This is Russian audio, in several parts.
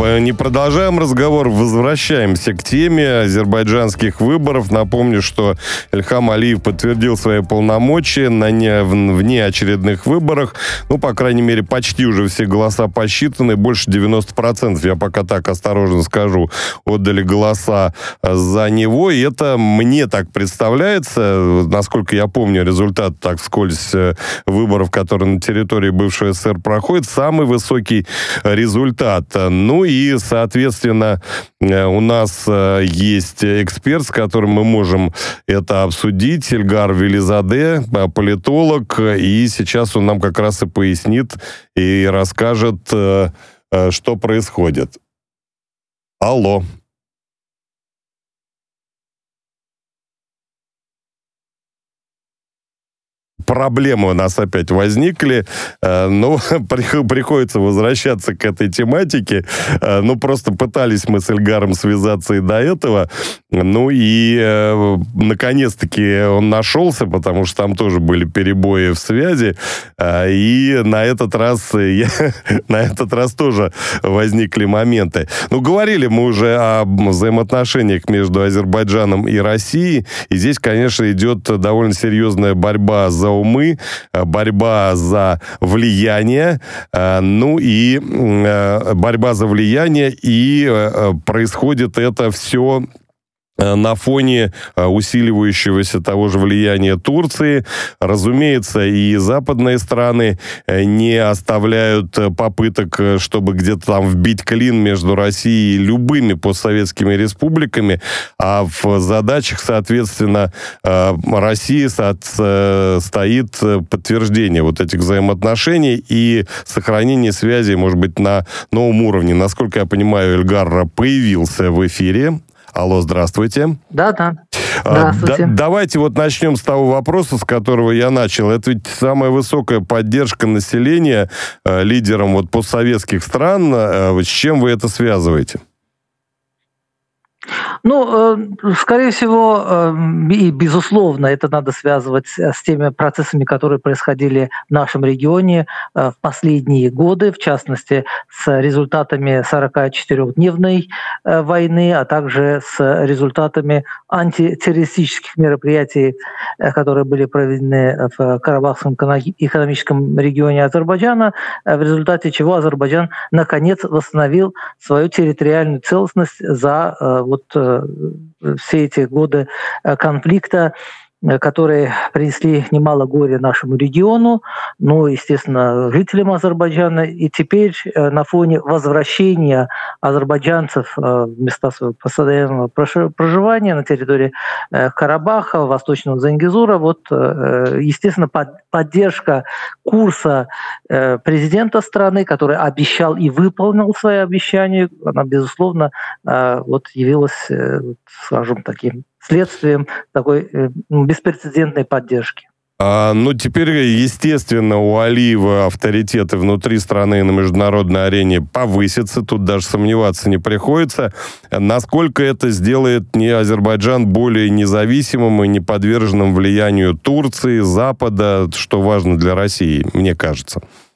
не продолжаем разговор, возвращаемся к теме азербайджанских выборов. Напомню, что Ильхам Алиев подтвердил свои полномочия в внеочередных выборах. Ну, по крайней мере, почти уже все голоса посчитаны. Больше 90%, я пока так осторожно скажу, отдали голоса за него. И это мне так представляется, насколько я помню результат, так вскользь, выборов, которые на территории бывшего СССР проходят, самый высокий результат. Ну и, соответственно, у нас есть эксперт, с которым мы можем это обсудить, Ильгар Велизаде, политолог, и сейчас он нам как раз и пояснит и расскажет, что происходит. Алло. Проблемы у нас опять возникли, но приходится возвращаться к этой тематике. Ну, просто пытались мы с Ильгаром связаться и до этого. Ну, и наконец-таки он нашелся, потому что там тоже были перебои в связи. И на этот раз тоже возникли моменты. Ну, говорили мы уже о взаимоотношениях между Азербайджаном и Россией. И здесь, конечно, идет довольно серьезная борьба за умы, борьба за влияние, ну и борьба за влияние, и происходит это все на фоне усиливающегося того же влияния Турции. Разумеется, и западные страны не оставляют попыток, чтобы где-то там вбить клин между Россией и любыми постсоветскими республиками, а в задачах, соответственно, России стоит подтверждение вот этих взаимоотношений и сохранение связей, может быть, на новом уровне. Насколько я понимаю, Ильгар появился в эфире. Алло, здравствуйте. Да. Здравствуйте. Давайте вот начнем с того вопроса, с которого я начал. Это ведь самая высокая поддержка населения лидерам вот постсоветских стран. С чем вы это связываете? Ну, скорее всего, и безусловно, это надо связывать с теми процессами, которые происходили в нашем регионе в последние годы, в частности, с результатами 44-дневной войны, а также с результатами антитеррористических мероприятий, которые были проведены в Карабахском экономическом регионе Азербайджана, в результате чего Азербайджан наконец восстановил свою территориальную целостность за все эти годы конфликта, которые принесли немало горя нашему региону, ну, естественно, жителям Азербайджана. И теперь на фоне возвращения азербайджанцев в места своего постоянного проживания на территории Карабаха, Восточного Зангезура, естественно, поддержка курса президента страны, который обещал и выполнил свои обещания, она, безусловно, явилась, скажем, таким следствием такой беспрецедентной поддержки. Ну, теперь, естественно, у Алиева авторитеты внутри страны и на международной арене повысятся. Тут даже сомневаться не приходится. Насколько это сделает Азербайджан более независимым и не подверженным влиянию Турции, Запада, что важно для России, мне кажется?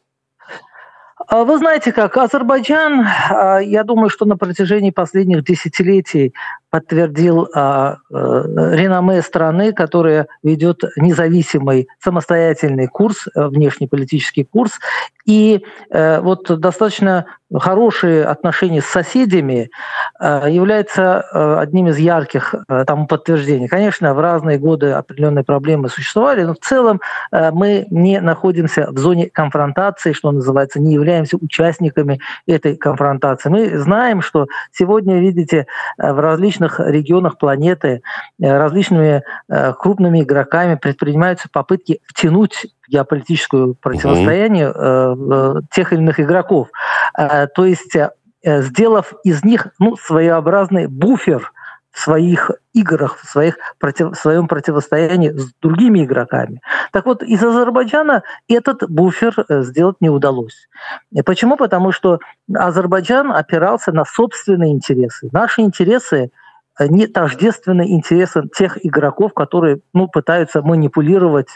Вы знаете как, Азербайджан, я думаю, что на протяжении последних десятилетий подтвердил реноме страны, которая ведет независимый, самостоятельный курс, внешнеполитический курс, и достаточно хорошие отношения с соседями являются одним из ярких тому подтверждений. Конечно, в разные годы определенные проблемы существовали, но в целом мы не находимся в зоне конфронтации, что называется, не являемся участниками этой конфронтации. Мы знаем, что сегодня, видите, в различных регионах планеты различными крупными игроками предпринимаются попытки втянуть в геополитическое противостояние тех или иных игроков. То есть, сделав из них своеобразный буфер в своих играх, в своем противостоянии с другими игроками. Так вот, из Азербайджана этот буфер сделать не удалось. Почему? Потому что Азербайджан опирался на собственные интересы. Наши интересы не тождественны интересам тех игроков, которые пытаются манипулировать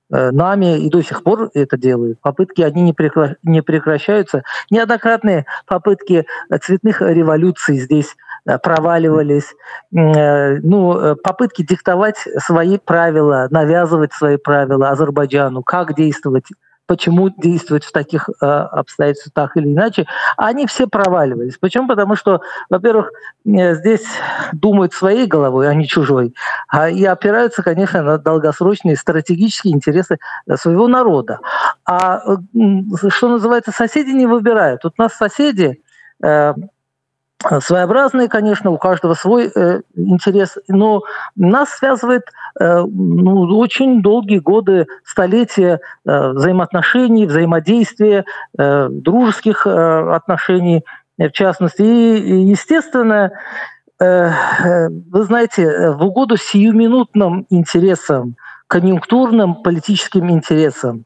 нами и до сих пор это делают. Попытки, они не прекращаются. Неоднократные попытки цветных революций здесь проваливались. Попытки диктовать свои правила, навязывать свои правила Азербайджану, как действовать, почему действовать в таких обстоятельствах так или иначе, они все проваливались. Почему? Потому что, во-первых, здесь думают своей головой, а не чужой, и опираются, конечно, на долгосрочные стратегические интересы своего народа. А что называется, соседи не выбирают. Тут у нас соседи своеобразные, конечно, у каждого свой интерес, но нас связывает очень долгие годы, столетия взаимоотношений, взаимодействия, дружеских отношений, в частности. И, естественно, вы знаете, в угоду сиюминутным интересам, конъюнктурным политическим интересам,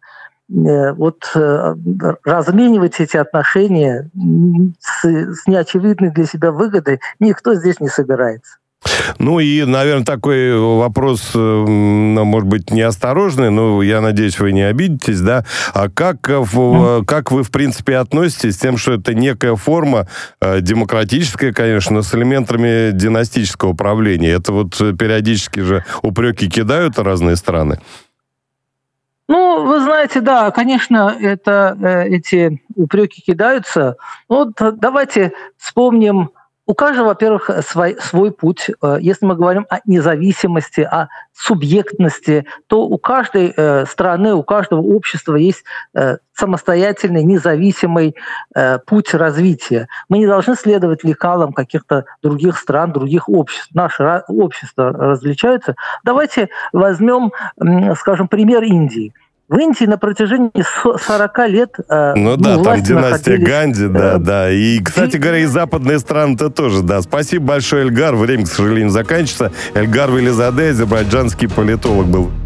разменивать эти отношения с неочевидной для себя выгодой никто здесь не собирается. Ну и, наверное, такой вопрос, может быть, неосторожный, но я надеюсь, вы не обидитесь, да? А как вы, в принципе, относитесь к тем, что это некая форма демократическая, конечно, но с элементами династического правления? Это периодически же упреки кидают разные страны. Вы знаете, да, конечно, эти упреки кидаются. Давайте вспомним. У каждого, во-первых, свой путь. Если мы говорим о независимости, о субъектности, то у каждой страны, у каждого общества есть самостоятельный, независимый путь развития. Мы не должны следовать лекалам каких-то других стран, других обществ. Наши общества различаются. Давайте возьмем, скажем, пример Индии. В Индии на протяжении 40 лет... там династия Ганди, да. И, кстати говоря, и западные страны-то тоже, да. Спасибо большое, Эльгар. Время, к сожалению, заканчивается. Эльгар Велизаде, азербайджанский политолог был.